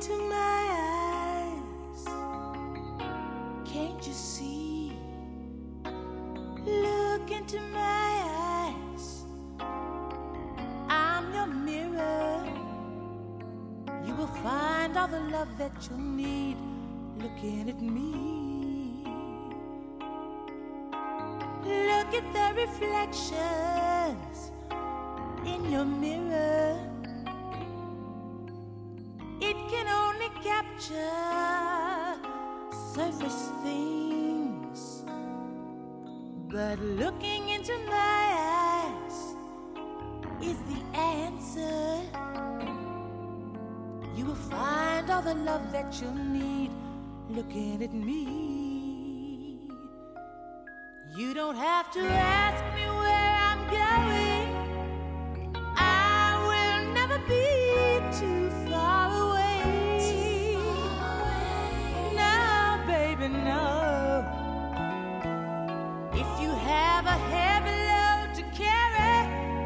into my eyes. Can't you see? Look into my eyes. I'm your mirror. You will find all the love that you need looking at me. Look at the reflections in your mirror. It can only capture surface things, but looking into my eyes is the answer. You will find all the love that you need looking at me. You don't have to ask me where I'm going. I will never be too far away. No, baby, no. If you have a heavy load to carry,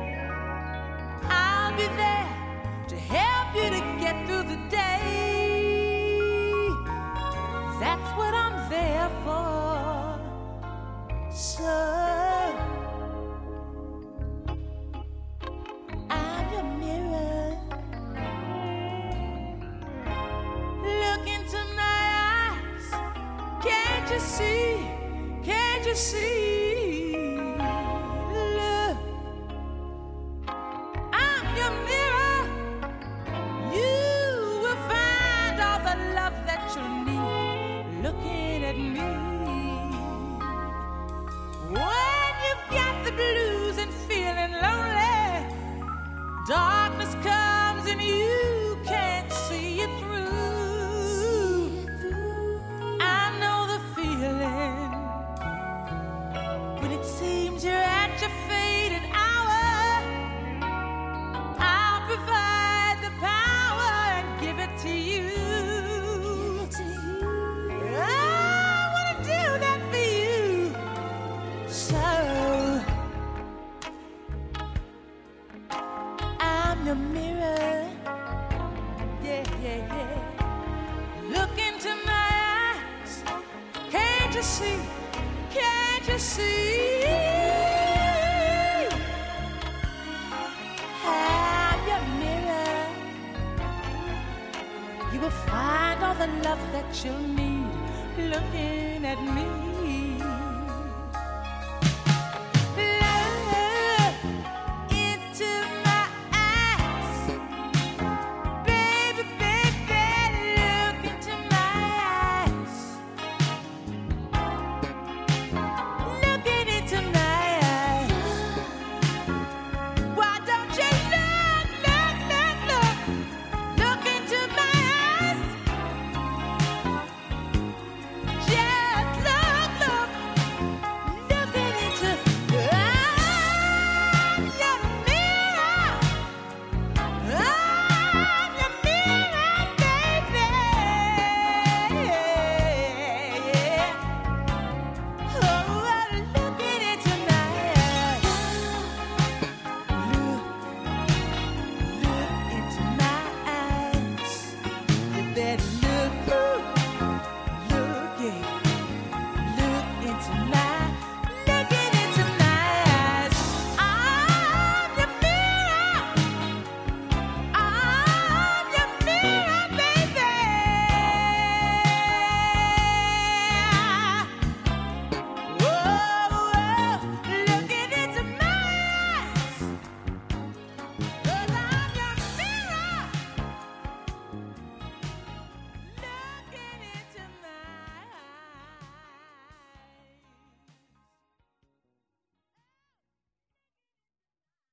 I'll be there to help you to get through the day. That's what I'm there for. So I'm your mirror. Look into my eyes. Can't you see? Can't you see? Look, I'm your mirror. You will find all the love that you need looking at me. When you've got the blues and feeling lonely, darkness comes and you can't see it through. I know the feeling when it seems you're at your faded hour. I'll provide the power and give it to you. I wanna do that for you. So I'm your mirror. Yeah, yeah, yeah. Look into my eyes. Can't you see? Can't you see?